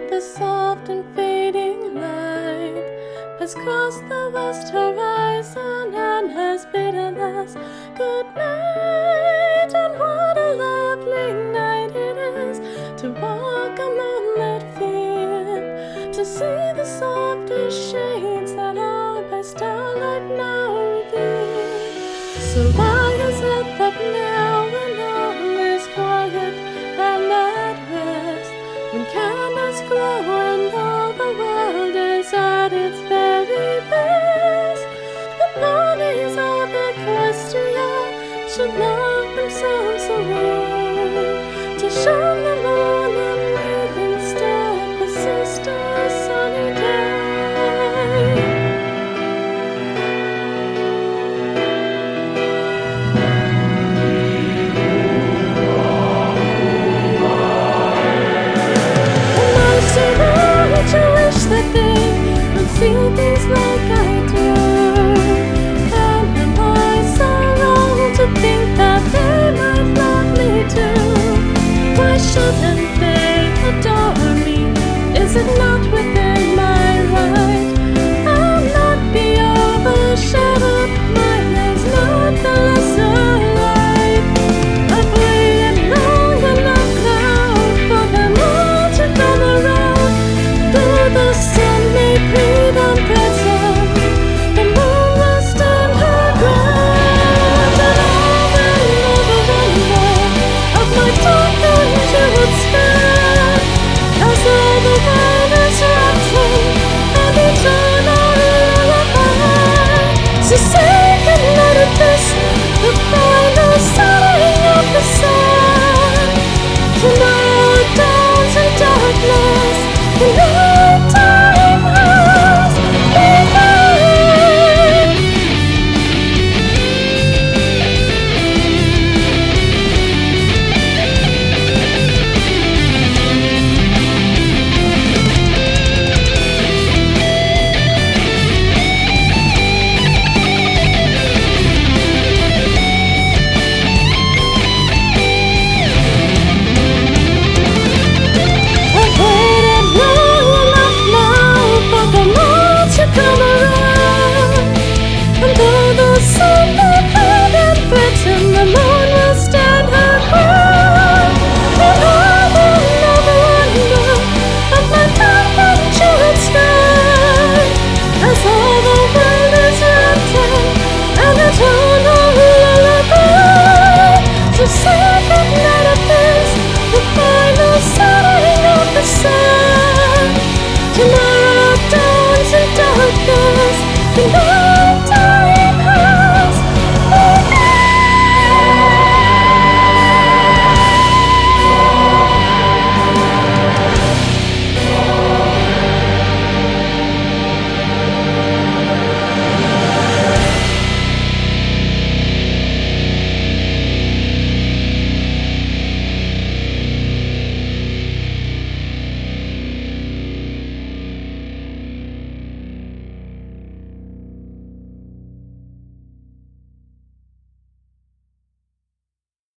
The soft and fading light has crossed the west horizon and has bidden us good night. And what a lovely night it is to walk a moonlit field, to see the softest shades that are by starlight now revealed. So why is it that now when all is quiet and at rest, when candles glow and all the world is at its very best, the ponies of Equestria should know